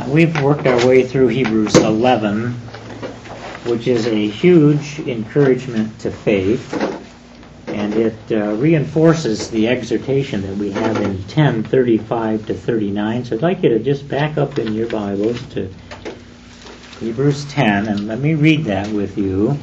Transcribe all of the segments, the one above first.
We've worked our way through Hebrews 11, which is a huge encouragement to faith, and it reinforces the exhortation that we have in 10:35 to 39. So I'd like you to just back up in your Bibles to Hebrews 10, and let me read that with you.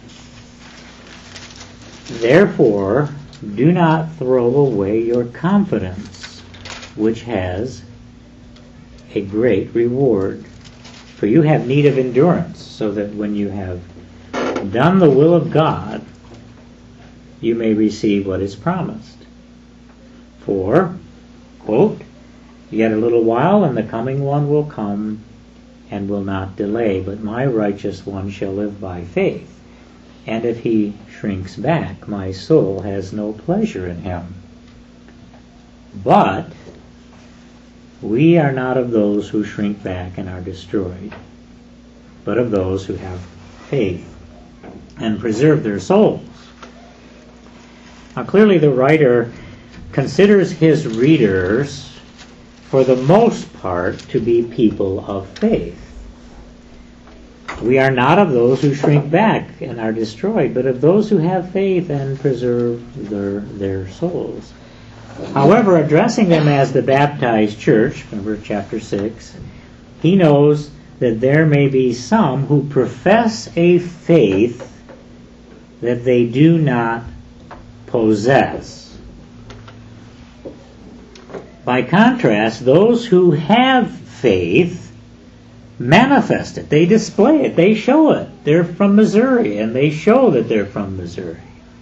Therefore, do not throw away your confidence, which has a great reward. For you have need of endurance, so that when you have done the will of God, you may receive what is promised. For, quote, yet a little while, and the coming one will come and will not delay, but my righteous one shall live by faith. And if he shrinks back, my soul has no pleasure in him. But we are not of those who shrink back and are destroyed, but of those who have faith and preserve their souls. Now clearly the writer considers his readers, for the most part, to be people of faith. We are not of those who shrink back and are destroyed, but of those who have faith and preserve their souls. However, addressing them as the baptized church, remember chapter 6, he knows that there may be some who profess a faith that they do not possess. By contrast, those who have faith manifest it. They display it. They show it. They're from Missouri, and they show that they're from Missouri.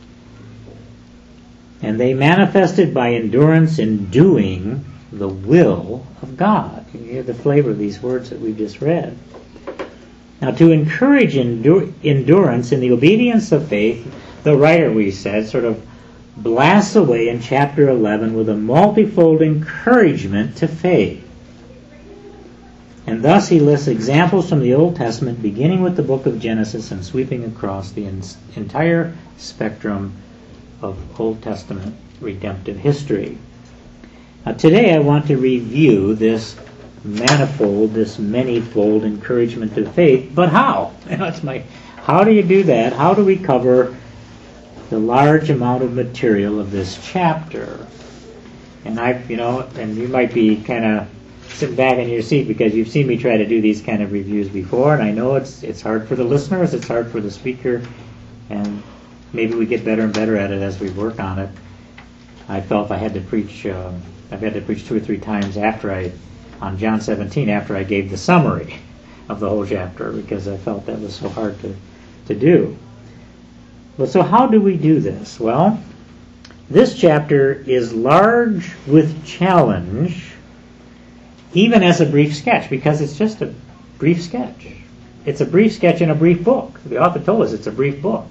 And they manifest it by endurance in doing the will of God. You hear the flavor of these words that we've just read. Now, to encourage endurance in the obedience of faith, the writer, we said, sort of blasts away in chapter 11 with a multifold encouragement to faith. And thus he lists examples from the Old Testament, beginning with the book of Genesis and sweeping across the entire spectrum of Old Testament redemptive history. Now today I want to review this manifold, this manyfold encouragement to faith, but how? How do you do that? How do we cover the large amount of material of this chapter? And and you might be kind of sitting back in your seat because you've seen me try to do these kind of reviews before, and I know it's hard for the listeners, it's hard for the speaker, and maybe we get better and better at it as we work on it. I felt I've had to preach 2 or 3 times on John 17 after I gave the summary of the whole chapter, because I felt that was so hard to do. Well, so how do we do this? Well, this chapter is large with challenge, even as a brief sketch, because it's just a brief sketch. It's a brief sketch in a brief book. The author told us it's a brief book.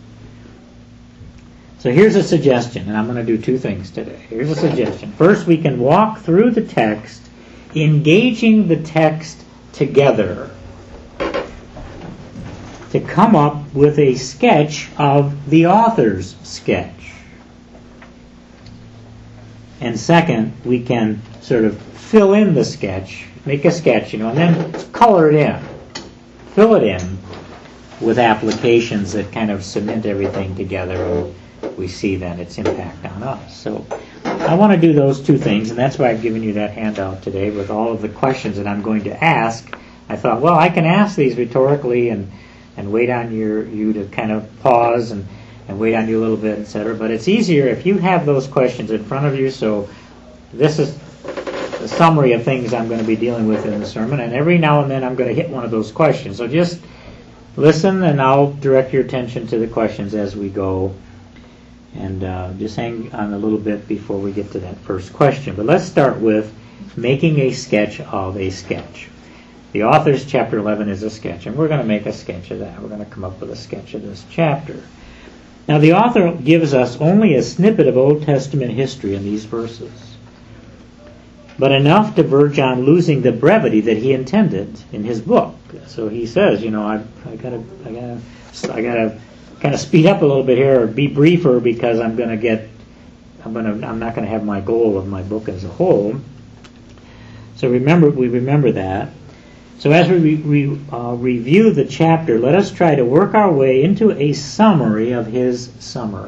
So here's a suggestion, and I'm going to do 2 things today. Here's a suggestion. First, we can walk through the text, engaging the text together to come up with a sketch of the author's sketch. And second, we can sort of fill in the sketch, make a sketch, and then color it in, fill it in with applications that kind of cement everything together, and we see then its impact on us. So I want to do those 2 things, and that's why I've given you that handout today with all of the questions that I'm going to ask. I thought, well, I can ask these rhetorically and wait on you to kind of pause and wait on you a little bit, etc. But it's easier if you have those questions in front of you. So this is a summary of things I'm going to be dealing with in the sermon, and every now and then I'm going to hit one of those questions. So just listen, and I'll direct your attention to the questions as we go. And just hang on a little bit before we get to that first question. But let's start with making a sketch of a sketch. The author's chapter 11 is a sketch, and we're going to make a sketch of that. We're going to come up with a sketch of this chapter. Now, the author gives us only a snippet of Old Testament history in these verses, but enough to verge on losing the brevity that he intended in his book. So he says, I gotta kind of speed up a little bit here, or be briefer, because I'm not going to have my goal of my book as a whole. So we remember that. So as we review the chapter, let us try to work our way into a summary of his summary.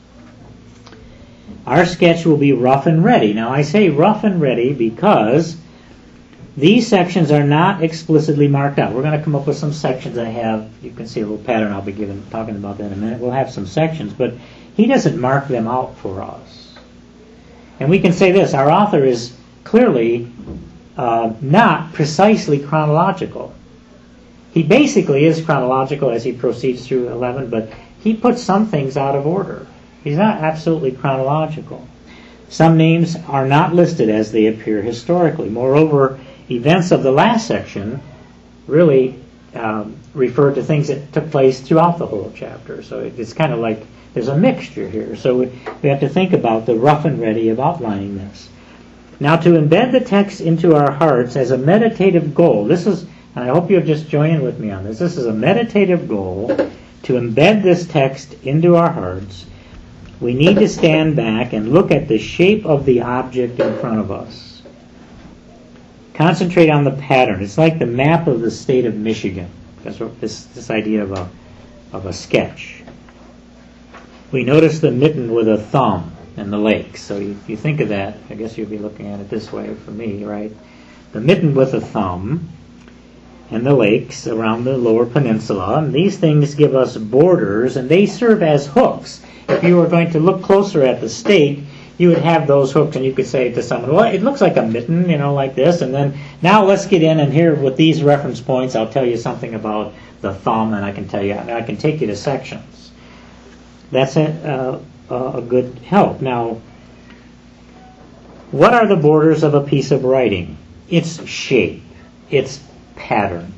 Our sketch will be rough and ready. Now I say rough and ready because these sections are not explicitly marked out. We're going to come up with some sections I have. You can see a little pattern. I'll be talking about that in a minute. We'll have some sections, but he doesn't mark them out for us. And we can say this. Our author is clearly not precisely chronological. He basically is chronological as he proceeds through 11, but he puts some things out of order. He's not absolutely chronological. Some names are not listed as they appear historically. Moreover, events of the last section really refer to things that took place throughout the whole chapter. So it's kind of like there's a mixture here. So we have to think about the rough and ready of outlining this. Now, to embed the text into our hearts as a meditative goal, this is, and I hope you'll just join in with me on this, this is a meditative goal to embed this text into our hearts. We need to stand back and look at the shape of the object in front of us. Concentrate on the pattern. It's like the map of the state of Michigan. That's what this idea of a sketch. We notice the mitten with a thumb and the lakes. So you think of that, I guess you'll be looking at it this way for me, right? The mitten with a thumb and the lakes around the lower peninsula. And these things give us borders, and they serve as hooks. If you were going to look closer at the state, you would have those hooks, and you could say to someone, well, it looks like a mitten, like this. And then now let's get in, and here with these reference points, I'll tell you something about the thumb, and I can take you to sections. That's a good help. Now, what are the borders of a piece of writing? Its shape, its pattern.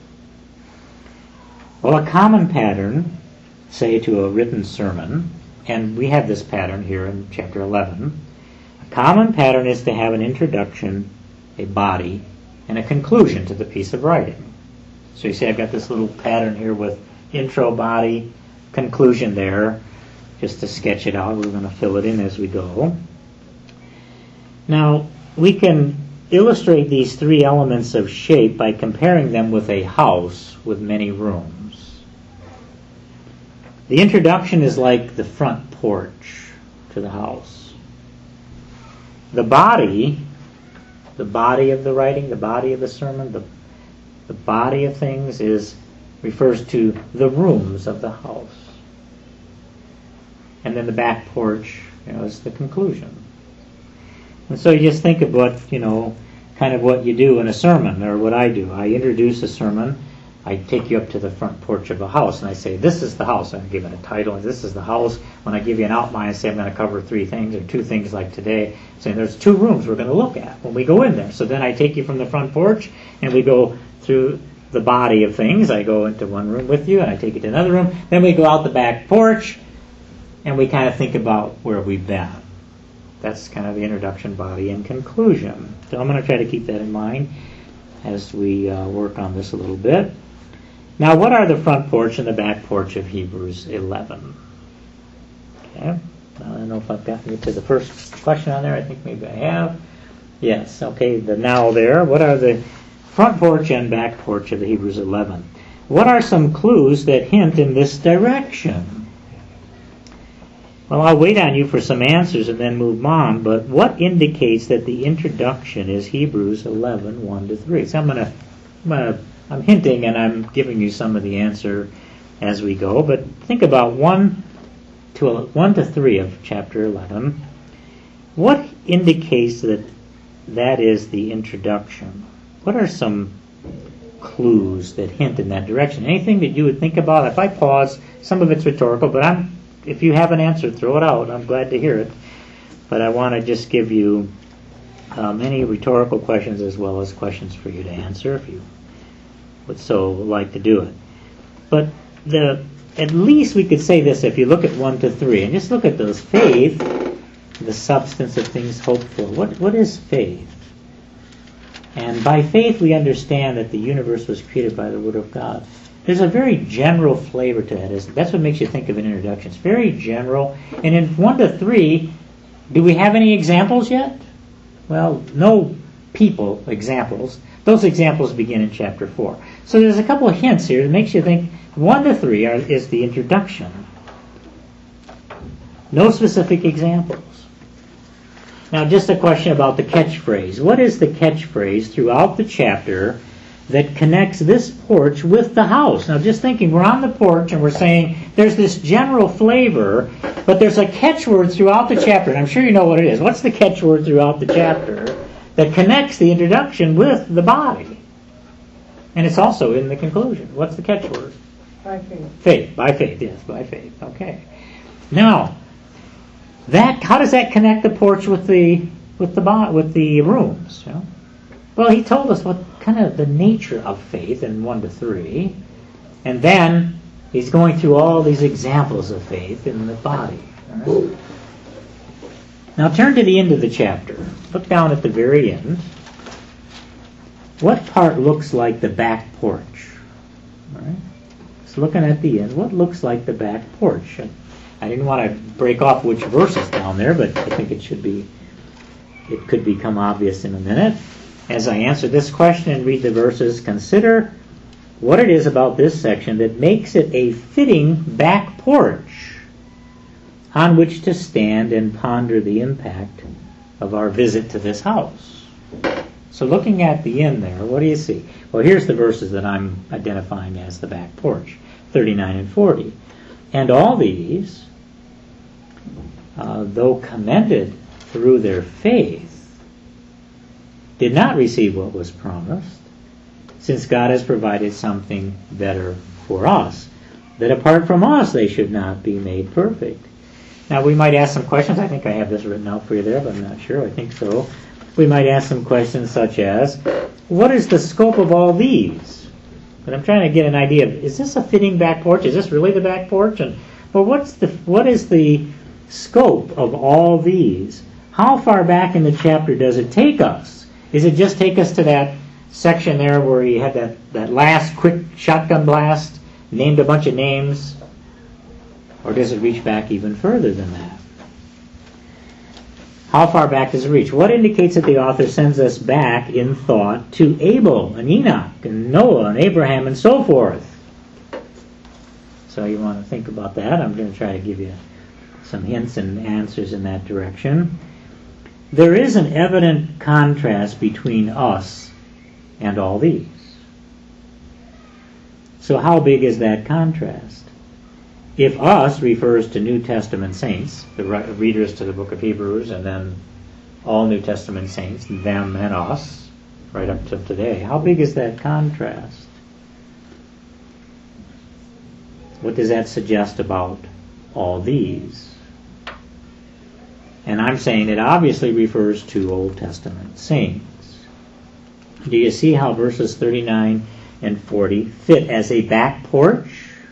Well, a common pattern, say to a written sermon, and we have this pattern here in chapter 11, a common pattern is to have an introduction, a body, and a conclusion to the piece of writing. So you see I've got this little pattern here with intro, body, conclusion there. Just to sketch it out, we're going to fill it in as we go. Now, we can illustrate these three elements of shape by comparing them with a house with many rooms. The introduction is like the front porch to the house. The body of the writing, the body of the sermon, the body of things refers to the rooms of the house. And then the back porch, is the conclusion. And so you just think about, kind of what you do in a sermon, or what I do. I introduce a sermon. I take you up to the front porch of a house, and I say, this is the house. I'm giving a title, and this is the house. When I give you an outline, I say I'm going to cover 3 things, or 2 things like today. Saying there's 2 rooms we're going to look at when we go in there. So then I take you from the front porch, and we go through the body of things. I go into one room with you, and I take you to another room. Then we go out the back porch, and we kind of think about where we've been. That's kind of the introduction, body, and conclusion. So I'm going to try to keep that in mind as we work on this a little bit. Now, what are the front porch and the back porch of Hebrews 11? Okay. I don't know if I've gotten you to the first question on there. I think maybe I have. Yes. Okay. The now there. What are the front porch and back porch of the Hebrews 11? What are some clues that hint in this direction? Well, I'll wait on you for some answers and then move on, but what indicates that the introduction is Hebrews 11, 1-3? So I'm hinting and I'm giving you some of the answer as we go, but think about 1 to 3 of chapter 11. What indicates that is the introduction? What are some clues that hint in that direction? Anything that you would think about? If I pause, some of it's rhetorical, but if you have an answer, throw it out. I'm glad to hear it. But I want to just give you many rhetorical questions as well as questions for you to answer if you would so like to do it. But at least we could say this if you look at 1 to 3 and just look at those. Faith, the substance of things hoped for. What is faith? And by faith we understand that the universe was created by the Word of God. There's a very general flavor to that. That's what makes you think of an introduction. It's very general. And in 1 to 3, do we have any examples yet? Well, no people examples. Those examples begin in chapter 4. So there's a couple of hints here that makes you think 1 to 3 is the introduction. No specific examples. Now just a question about the catchphrase. What is the catchphrase throughout the chapter that connects this porch with the house? Now just thinking, we're on the porch and we're saying there's this general flavor, but there's a catchword throughout the chapter, and I'm sure you know what it is. What's the catchword throughout the chapter that connects the introduction with the body? And it's also in the conclusion. What's the catchword? By faith. Faith. By faith, yes, by faith. Okay. Now, how does that connect the porch with the rooms? You know? Well, he told us what kind of the nature of faith in 1 to 3, and then he's going through all these examples of faith in the body. All right? Now turn to the end of the chapter. Look down at the very end. What part looks like the back porch? All right? Just looking at the end, what looks like the back porch? I didn't want to break off which verses down there, but I think it could become obvious in a minute. As I answer this question and read the verses, consider what it is about this section that makes it a fitting back porch on which to stand and ponder the impact of our visit to this house. So looking at the end there, what do you see? Well, here's the verses that I'm identifying as the back porch, 39 and 40. And all these, though commended through their faith, did not receive what was promised, since God has provided something better for us, that apart from us they should not be made perfect. Now we might ask some questions. I think I have this written out for you there, but I'm not sure. I think so. We might ask some questions such as, what is the scope of all these? But I'm trying to get an idea of, is this a fitting back porch? Is this really the back porch? And well, what is the scope of all these? How far back in the chapter does it take us? Is it just take us to that section there where he had that last quick shotgun blast, named a bunch of names? Or does it reach back even further than that? How far back does it reach? What indicates that the author sends us back in thought to Abel and Enoch and Noah and Abraham and so forth? So you want to think about that. I'm going to try to give you some hints and answers in that direction. There is an evident contrast between us and all these. So how big is that contrast? If us refers to New Testament saints, the readers to the book of Hebrews, and then all New Testament saints, them and us, right up to today, how big is that contrast? What does that suggest about all these? And I'm saying it obviously refers to Old Testament saints. Do you see how verses 39 and 40 fit as a back porch?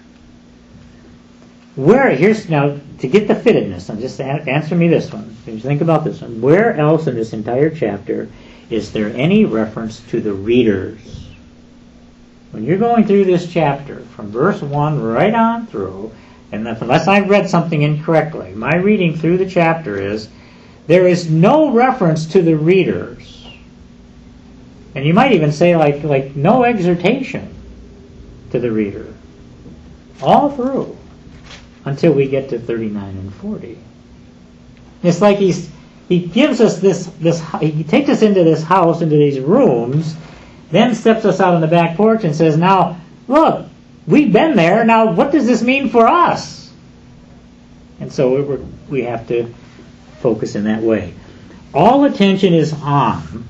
Here's now, to get the fittedness, and just answer me this one. Think about this one. Where else in this entire chapter is there any reference to the readers? When you're going through this chapter, from verse 1 right on through, and unless I've read something incorrectly, my reading through the chapter is, there is no reference to the readers. And you might even say like no exhortation to the reader. All through. Until we get to 39 and 40. It's like he gives us this, he takes us into this house, into these rooms, then steps us out on the back porch and says, now, look, we've been there, now what does this mean for us? And so we have to focus in that way. All attention is on,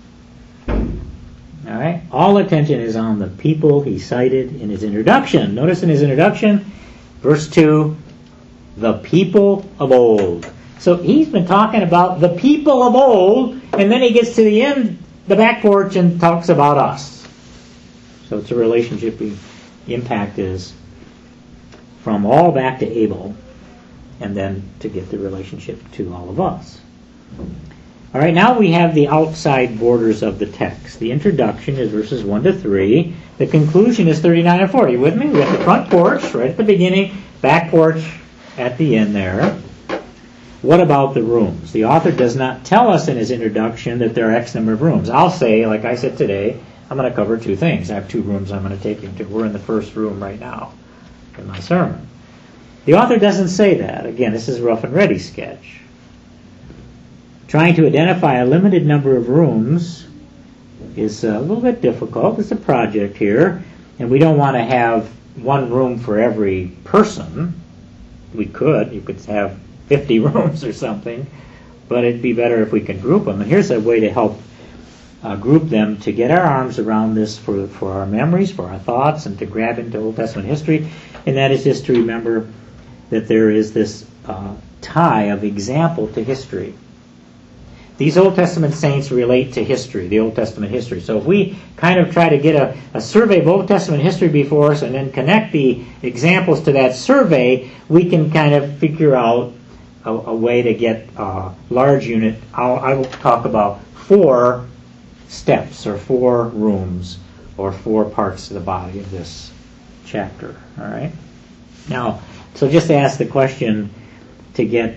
all right? All attention is on the people he cited in his introduction. Notice in his introduction, verse 2, the people of old. So he's been talking about the people of old, and then he gets to the end, the back porch, and talks about us. So it's a relationship. The impact is from all back to Abel, and then to get the relationship to all of us. All right, now we have the outside borders of the text. The introduction is verses 1 to 3. The conclusion is 39 and 40. You with me? We have the front porch right at the beginning, back porch at the end there. what about the rooms? The author does not tell us in his introduction that there are X number of rooms. I'll say, like I said today, I'm going to cover two things. I have two rooms I'm going to take you to. We're in the first room right now in my sermon. The author doesn't say that. Again, this is a rough and ready sketch. Trying to identify a limited number of rooms is a little bit difficult. It's a project here, and we don't want to have one room for every person. We could. You could have 50 rooms or something, but it'd be better if we could group them. And here's a way to help group them, to get our arms around this for our memories, for our thoughts, and to grab into Old Testament history, and that is just to remember that there is this tie of example to history. These Old Testament saints relate to history, the Old Testament history. So if we kind of try to get a survey of Old Testament history before us and then connect the examples to that survey, we can kind of figure out a way to get a large unit. I will talk about 4 steps or 4 rooms or 4 parts of the body of this chapter. All right? Now, so just to ask the question to get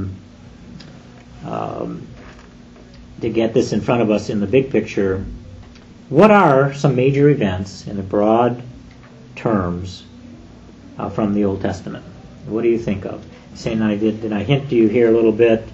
this in front of us in the big picture, what are some major events in the broad terms from the Old Testament? What do you think of? Saying did I hint to you here a little bit?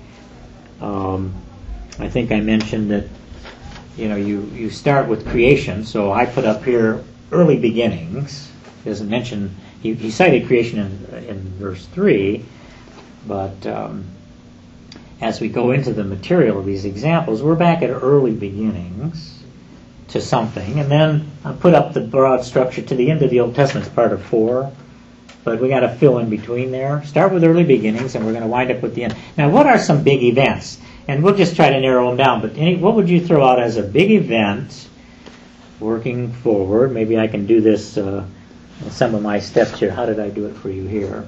I think I mentioned that you start with creation. So I put up here early beginnings. He doesn't mention, he cited creation in verse 3, but as we go into the material of these examples, we're back at early beginnings to something, and then I put up the broad structure to the end of the Old Testament. It's part of 4, but we got to fill in between there. Start with early beginnings, and we're going to wind up with the end. Now, what are some big events? And we'll just try to narrow them down, but what would you throw out as a big event working forward? Maybe I can do this in some of my steps here. How did I do it for you here?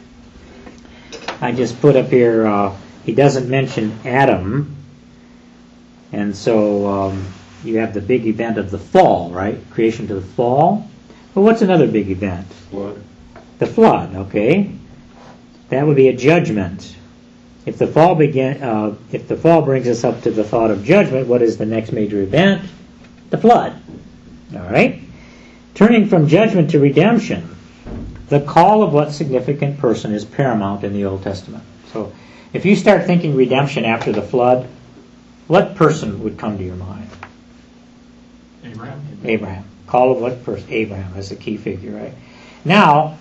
I just put up here, he doesn't mention Adam, and so you have the big event of the fall, right? Creation to the fall. Well, what's another big event? Flood. The flood, okay. That would be a judgment. If the fall brings us up to the thought of judgment, what is the next major event? The flood. All right? Turning from judgment to redemption, the call of what significant person is paramount in the Old Testament. So if you start thinking redemption after the flood, what person would come to your mind? Abraham. Call of what person? Abraham as the key figure, right? Now,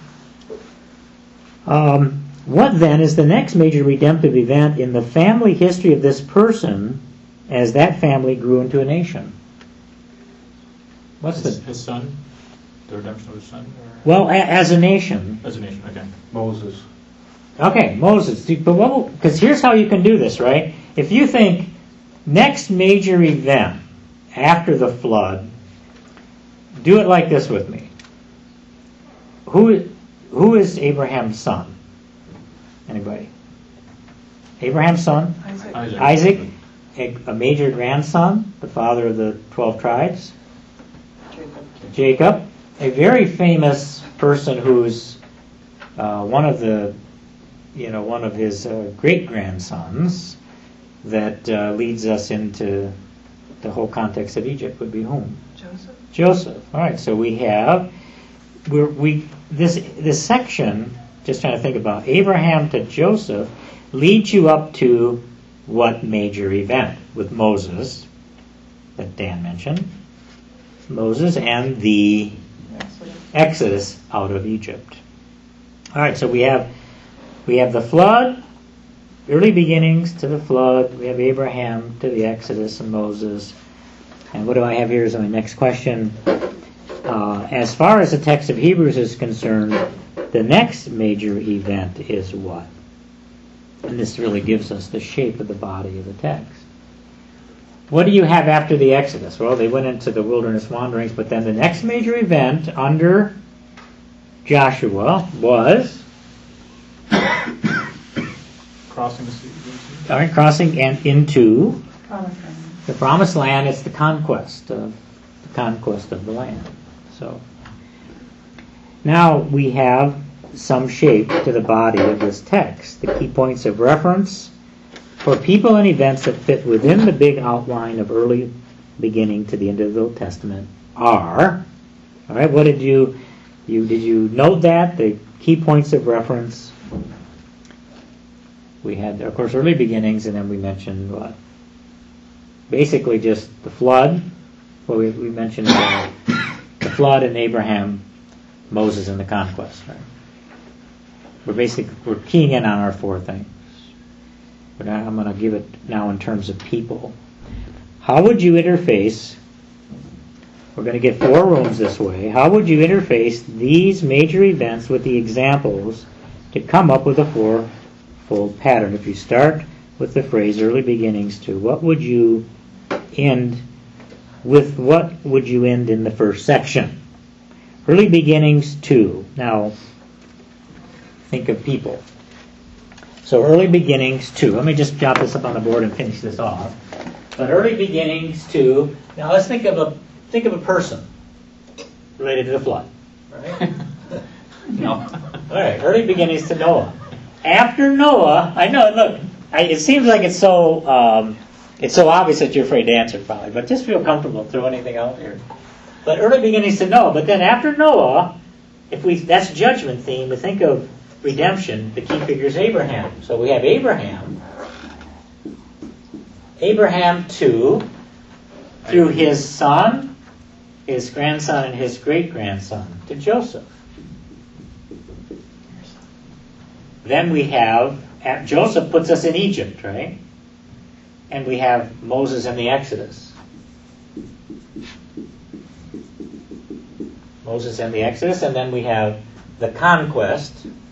what then is the next major redemptive event in the family history of this person as that family grew into a nation? What's his son? The redemption of his son? Well, as a nation. As a nation, okay. Moses. Okay, Moses. Because here's how you can do this, right? If you think next major event after the flood, do it like this with me. Who is Abraham's son? Anybody? Abraham's son? Isaac. A major grandson, the father of the 12 tribes. Jacob. A very famous person who's one of his great grandsons that leads us into the whole context of Egypt would be whom? Joseph. All right. So we have this section. Just trying to think about Abraham to Joseph leads you up to what major event with Moses that Dan mentioned? Moses and the Exodus out of Egypt. All right, so we have the flood, early beginnings to the flood. We have Abraham to the Exodus and Moses. And what do I have here is my next question. As far as the text of Hebrews is concerned, the next major event is what? And this really gives us the shape of the body of the text. What do you have after the Exodus? Well, they went into the wilderness wanderings, but then the next major event under Joshua was crossing the sea. All right, crossing and into Promised the Promised Land. It's the conquest of the land. So now we have some shape to the body of this text. The key points of reference for people and events that fit within the big outline of early beginning to the end of the Old Testament are, all right, what did you note that? The key points of reference. We had, of course, early beginnings, and then we mentioned what? Basically just the flood. Well, we mentioned the flood and Abraham, Moses, and the conquest. Right? We're keying in on our 4 things. But I'm going to give it now in terms of people. How would you interface? We're going to get 4 rooms this way. How would you interface these major events with the examples to come up with a 4-fold pattern? If you start with the phrase early beginnings to, what would you end with? What would you end in the first section? Early beginnings to. Now, think of people. So early beginnings to. Let me just jot this up on the board and finish this off. But early beginnings to. Now let's think of a person related to the flood. Right? No. All right. Early beginnings to Noah. After Noah, I know. Look, it seems like it's so obvious that you're afraid to answer, probably. But just feel comfortable. Throw anything out here. But early beginnings to Noah. But then after Noah, that's judgment theme. We think of redemption. The key figure is Abraham. So we have Abraham through his son, his grandson, and his great-grandson to Joseph. Then we have, Joseph puts us in Egypt, right? And we have Moses and the Exodus. Moses and the Exodus, and then we have the conquest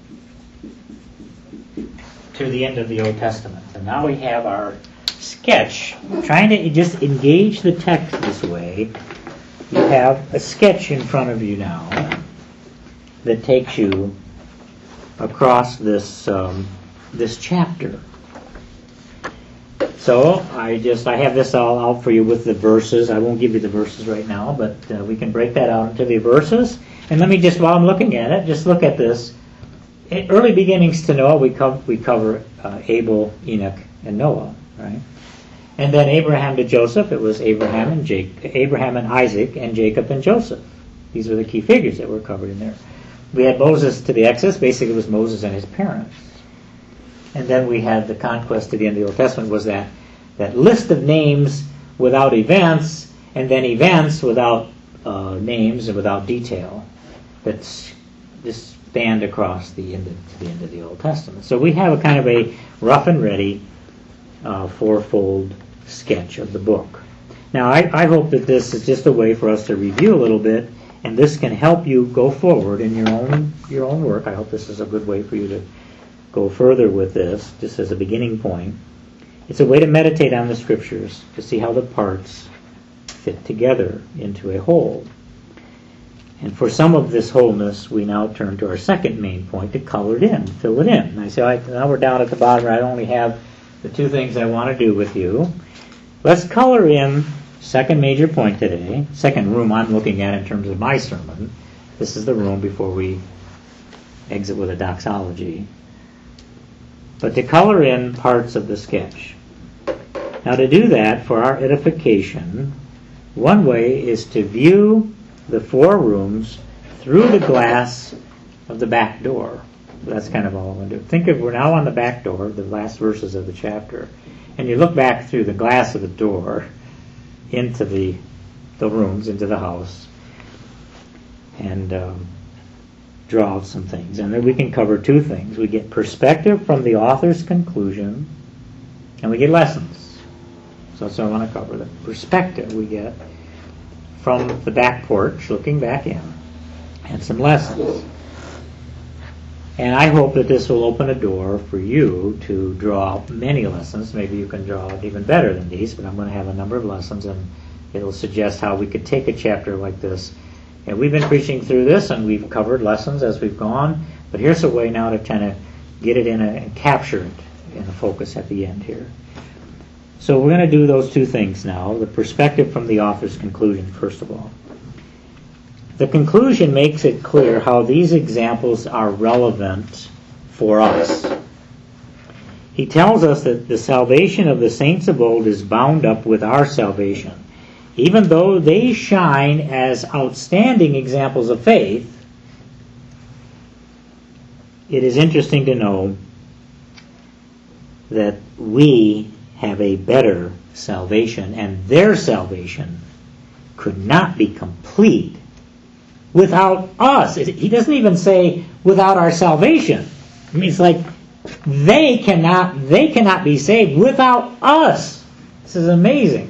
to the end of the Old Testament. And now we have our sketch. Trying to just engage the text this way, you have a sketch in front of you now that takes you across this chapter. So I have this all out for you with the verses. I won't give you the verses right now, but we can break that out into the verses. And let me just, while I'm looking at it, just look at this. Early beginnings to Noah, we cover Abel, Enoch, and Noah, right? And then Abraham to Joseph, it was Abraham and Isaac, and Jacob and Joseph. These were the key figures that were covered in there. We had Moses to the Exodus. Basically, it was Moses and his parents. And then we had the conquest to the end of the Old Testament, was that list of names without events, and then events without names and without detail. That's this spanned across to the end of the Old Testament. So we have a kind of a rough and ready 4-fold sketch of the book. Now, I hope that this is just a way for us to review a little bit, and this can help you go forward in your own work. I hope this is a good way for you to go further with this, just as a beginning point. It's a way to meditate on the Scriptures, to see how the parts fit together into a whole. And for some of this wholeness, we now turn to our second main point, to color it in, fill it in. And I say, now we're down at the bottom, I only have the 2 things I want to do with you. Let's color in second major point today, second room I'm looking at in terms of my sermon. This is the room before we exit with a doxology. But to color in parts of the sketch. Now to do that, for our edification, one way is to view the 4 rooms through the glass of the back door. That's kind of all I'm going to do. Think of, we're now on the back door, the last verses of the chapter, and you look back through the glass of the door into the rooms, into the house, and draw out some things. And then we can cover 2 things. We get perspective from the author's conclusion, and we get lessons. So that's what I want to cover. The perspective we get from the back porch, looking back in, and some lessons. And I hope that this will open a door for you to draw out many lessons. Maybe you can draw out even better than these, but I'm going to have a number of lessons, and it'll suggest how we could take a chapter like this. And we've been preaching through this, and we've covered lessons as we've gone, but here's a way now to kind of get it and capture it in a focus at the end here. So we're going to do those 2 things now, the perspective from the author's conclusion, first of all. The conclusion makes it clear how these examples are relevant for us. he tells us that the salvation of the saints of old is bound up with our salvation. Even though they shine as outstanding examples of faith, it is interesting to know that we have a better salvation, and their salvation could not be complete without us. He doesn't even say without our salvation. I mean, it's like they cannot be saved without us. This is amazing.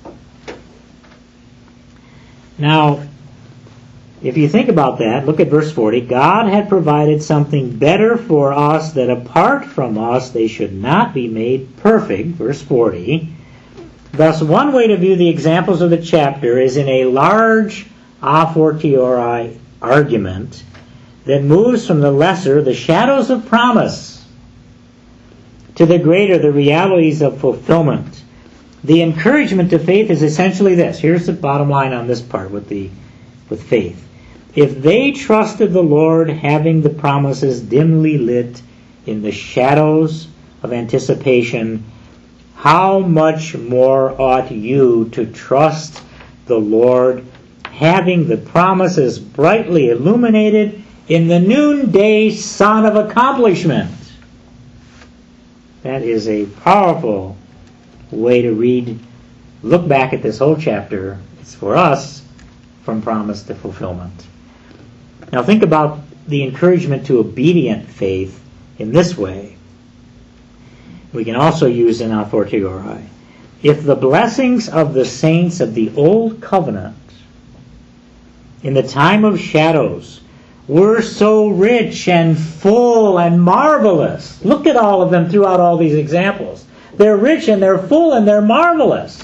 Now, if you think about that, look at verse 40. God had provided something better for us, that apart from us they should not be made perfect. Verse 40. Thus, one way to view the examples of the chapter is in a large a fortiori argument that moves from the lesser, the shadows of promise, to the greater, the realities of fulfillment. The encouragement to faith is essentially this. Here's the bottom line on this part with faith. If they trusted the Lord, having the promises dimly lit in the shadows of anticipation, how much more ought you to trust the Lord, having the promises brightly illuminated in the noonday sun of accomplishment? That is a powerful way to look back at this whole chapter. It's for us from promise to fulfillment. Now think about the encouragement to obedient faith in this way. We can also use an a fortiori. If the blessings of the saints of the old covenant in the time of shadows were so rich and full and marvelous, look at all of them throughout all these examples. They're rich and they're full and they're marvelous.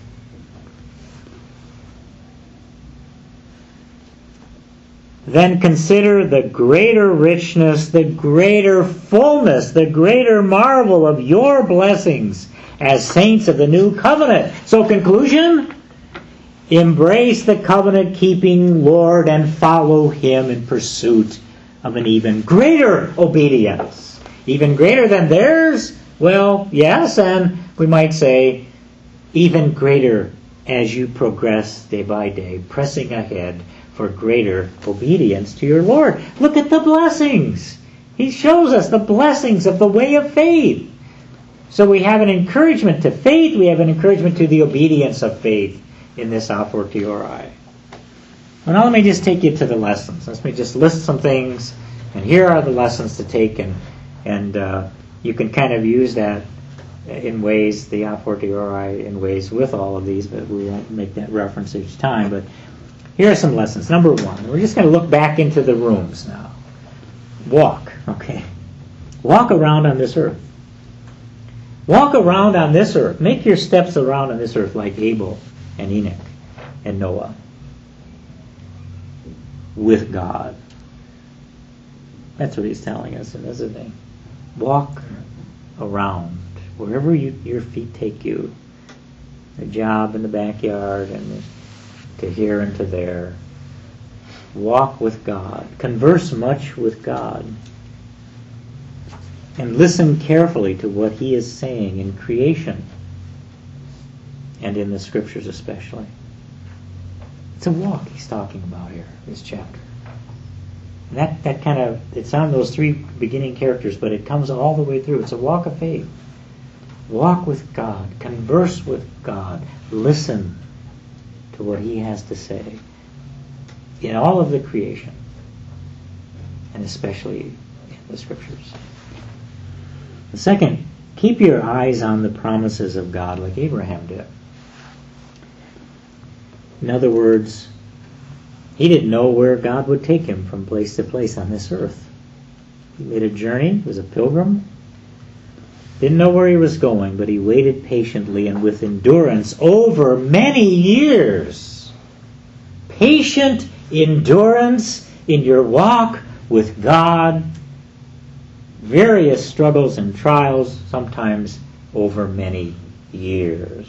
Then consider the greater richness, the greater fullness, the greater marvel of your blessings as saints of the new covenant. So conclusion, embrace the covenant-keeping Lord and follow Him in pursuit of an even greater obedience. Even greater than theirs? Well, yes, and we might say even greater as you progress day by day, pressing ahead for greater obedience to your Lord. Look at the blessings. He shows us the blessings of the way of faith. So we have an encouragement to faith, we have an encouragement to the obedience of faith in this a fortiori. Well, now let me just take you to the lessons. Let me just list some things, and here are the lessons to take, and you can kind of use that in ways, the a fortiori in ways with all of these, but we won't make that reference each time. But here are some lessons. Number one, we're just going to look back into the rooms now. Walk, okay? Walk around on this earth. Walk around on this earth. Make your steps around on this earth like Abel and Enoch and Noah. With God. That's what he's telling us, isn't he? Walk around wherever your feet take you. The job in the backyard and to here and to there. Walk with God. Converse much with God. And listen carefully to what He is saying in creation and in the Scriptures especially. It's a walk He's talking about here, this chapter. And that kind of, it's on those three beginning characters, but it comes all the way through. It's a walk of faith. Walk with God. Converse with God. Listen to what He has to say in all of the creation, and especially in the Scriptures. The second, keep your eyes on the promises of God like Abraham did. In other words, he didn't know where God would take him from place to place on this earth. He made a journey, was a pilgrim, didn't know where he was going, but he waited patiently and with endurance over many years. Patient endurance in your walk with God. Various struggles and trials, sometimes over many years.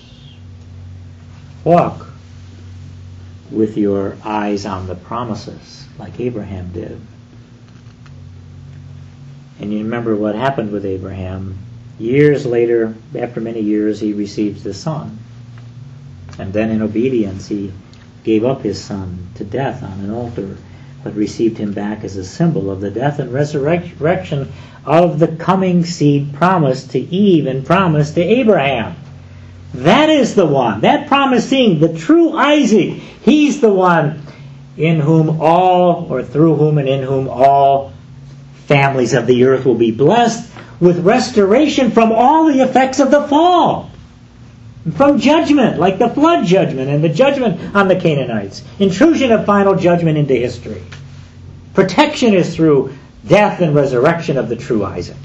Walk with your eyes on the promises, like Abraham did. And you remember what happened with Abraham. Years later, after many years, he receives the Son. And then in obedience, he gave up his Son to death on an altar, but received him back as a symbol of the death and resurrection of the coming seed promised to Eve and promised to Abraham. That is the one, that promising, the true Isaac. He's the one in whom all, or through whom and in whom all families of the earth will be blessed with restoration from all the effects of the fall. From judgment, like the flood judgment and the judgment on the Canaanites. Intrusion of final judgment into history. Protection is through death and resurrection of the true Isaac.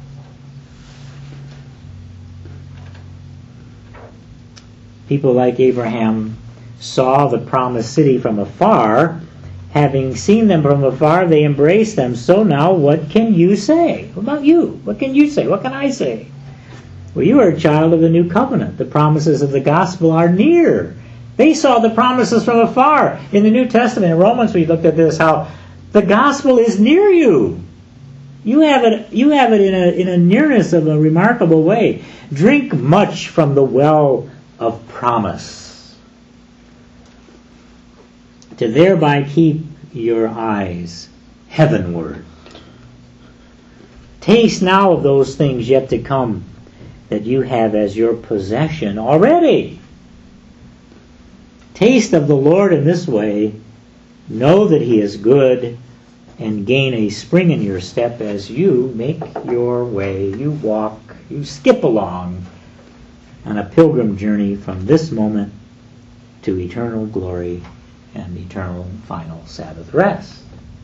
People like Abraham saw the promised city from afar. Having seen them from afar, they embraced them. So now, what can you say? What about you? What can you say? What can I say? Well, you are a child of the new covenant. The promises of the gospel are near. They saw the promises from afar. In the New Testament, in Romans, we looked at this, how the gospel is near you. You have it in a nearness of a remarkable way. Drink much from the well of promise, to thereby keep your eyes heavenward. Taste now of those things yet to come, that you have as your possession already. Taste of the Lord in this way, know that He is good, and gain a spring in your step as you make your way, you walk, you skip along on a pilgrim journey from this moment to eternal glory and eternal final Sabbath rest.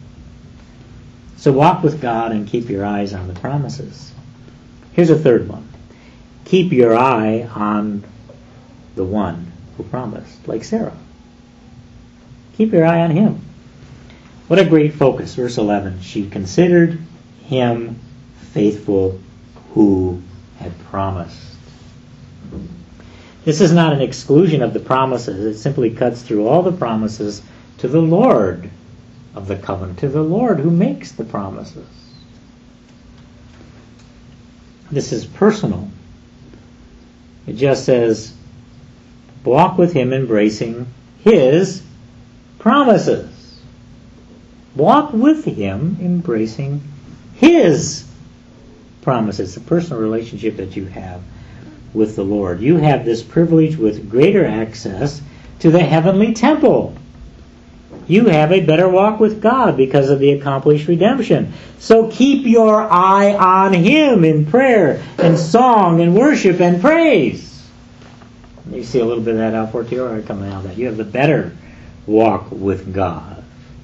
So walk with God and keep your eyes on the promises. Here's a third one. Keep your eye on the one who promised, like Sarah. Keep your eye on him. What a great focus. Verse 11. She considered him faithful who had promised. This is not an exclusion of the promises. It simply cuts through all the promises to the Lord of the covenant, to the Lord who makes the promises. This is personal. It just says, walk with him embracing his promises. Walk with him embracing his promises. It's a personal relationship that you have with the Lord. You have this privilege with greater access to the heavenly temple. You have a better walk with God because of the accomplished redemption. So keep your eye on him in prayer and song and worship and praise. You see a little bit of that out fortiori coming out of that. You have the better walk with God.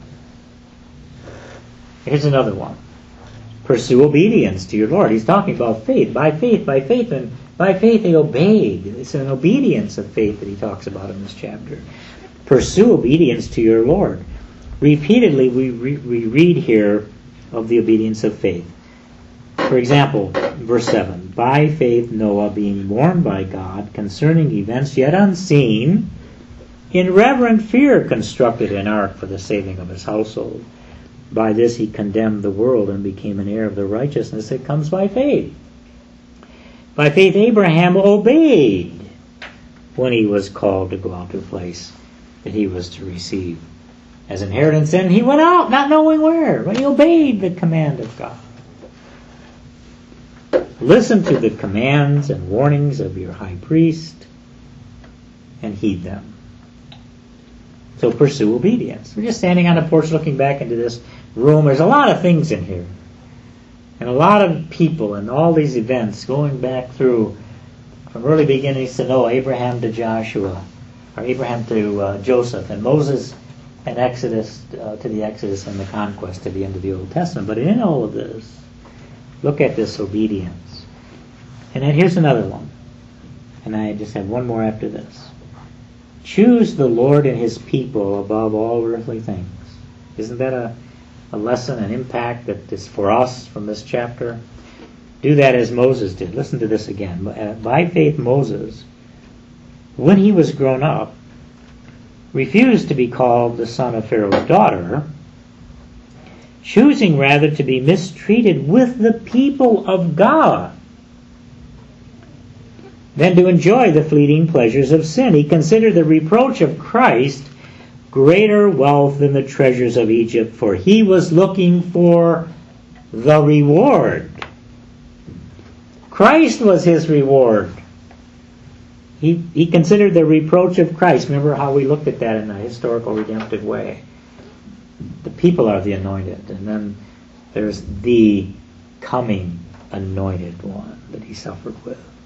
Here's another one. Pursue obedience to your Lord. He's talking about faith. By faith, and by faith they obeyed. It's an obedience of faith that he talks about in this chapter. Pursue obedience to your Lord. Repeatedly we read here of the obedience of faith. For example, verse 7. By faith Noah, being warned by God concerning events yet unseen, in reverent fear constructed an ark for the saving of his household. By this he condemned the world and became an heir of the righteousness that comes by faith. By faith Abraham obeyed when he was called to go out to a place that he was to receive as inheritance, and he went out not knowing where, but he obeyed the command of God. Listen to the commands and warnings of your high priest and heed them. So pursue obedience. We're just standing on the porch looking back into this room. There's a lot of things in here. And a lot of people and all these events going back through from early beginnings to Noah, Abraham to Joshua, or Abraham to Joseph, and Moses and Exodus to the Exodus and the conquest to the end of the Old Testament. But in all of this, look at this obedience. And then here's another one. And I just have one more after this. Choose the Lord and his people above all earthly things. Isn't that a lesson, an impact that is for us from this chapter? Do that as Moses did. Listen to this again. By faith Moses, when he was grown up, refused to be called the son of Pharaoh's daughter, choosing rather to be mistreated with the people of God than to enjoy the fleeting pleasures of sin. He considered the reproach of Christ greater wealth than the treasures of Egypt, for he was looking for the reward. Christ was his reward. He considered the reproach of Christ. Remember how we looked at that in a historical redemptive way. The people are the anointed, and then there's the coming anointed one that he suffered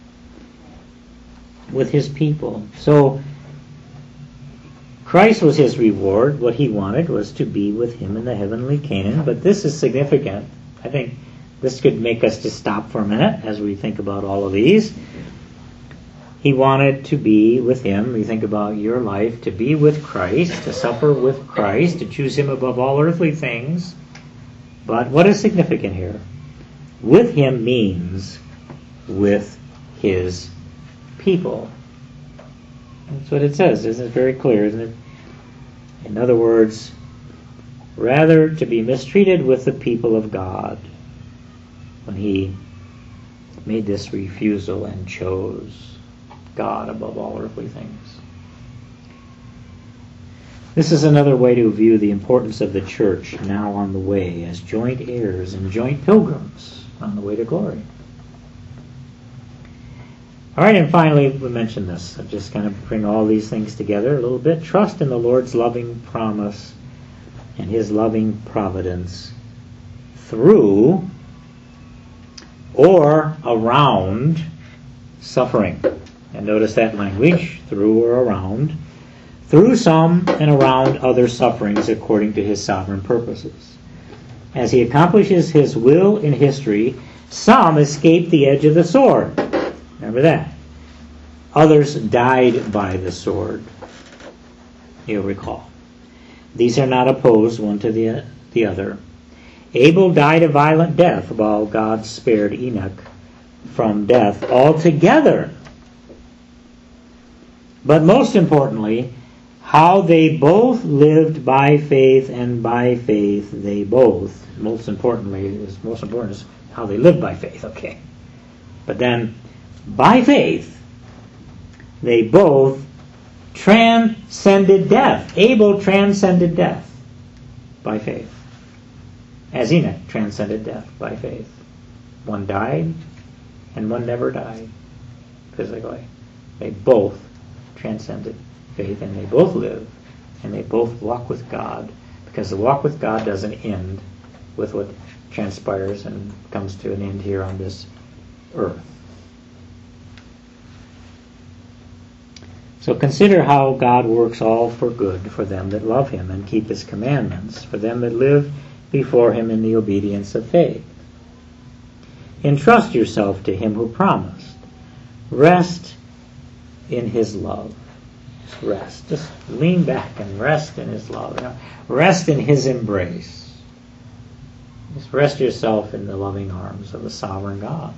with his people. So Christ was his reward. What he wanted was to be with him in the heavenly Canaan. But this is significant. I think this could make us just stop for a minute as we think about all of these. He wanted to be with him. You think about your life, to be with Christ, to suffer with Christ, to choose him above all earthly things. But what is significant here? With him means with his people. That's what it says. Isn't it very clear, isn't it? In other words, rather to be mistreated with the people of God when he made this refusal and chose God above all earthly things. This is another way to view the importance of the church now on the way as joint heirs and joint pilgrims on the way to glory. All right, and finally, we mentioned this. I'll just kind of bring all these things together a little bit. Trust in the Lord's loving promise and his loving providence through or around suffering. And notice that language, through or around. Through some and around other sufferings according to his sovereign purposes. As he accomplishes his will in history, some escape the edge of the sword. Remember that. Others died by the sword. You'll recall. These are not opposed one to the other. Abel died a violent death, while God spared Enoch from death altogether. But most importantly, how they both lived by faith, and by faith they both. Most important is how they lived by faith, okay. But then, by faith, they both transcended death. Abel transcended death by faith, as Enoch transcended death by faith. One died, and one never died physically. They both transcended faith, and they both live, and they both walk with God, because the walk with God doesn't end with what transpires and comes to an end here on this earth. So consider how God works all for good for them that love him and keep his commandments, for them that live before him in the obedience of faith. Entrust yourself to him who promised. Rest in his love. Just rest. Just lean back and rest in his love. Rest in his embrace. Just rest yourself in the loving arms of the sovereign God.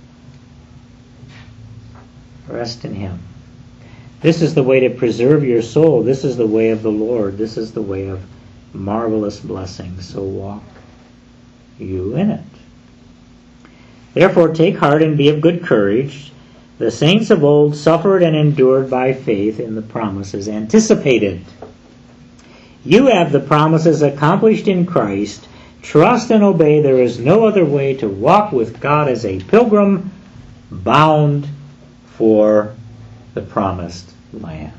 Rest in him. This is the way to preserve your soul. This is the way of the Lord. This is the way of marvelous blessings. So walk you in it. Therefore take heart and be of good courage. The saints of old suffered and endured by faith in the promises anticipated. You have the promises accomplished in Christ. Trust and obey. There is no other way to walk with God as a pilgrim bound for the promised land.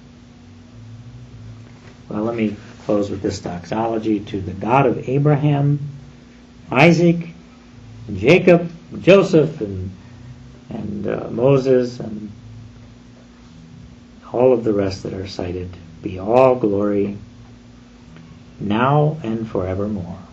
Well, let me close with this doxology to the God of Abraham, Isaac, and Jacob, and Joseph, and Moses, and all of the rest that are cited. Be all glory now and forevermore.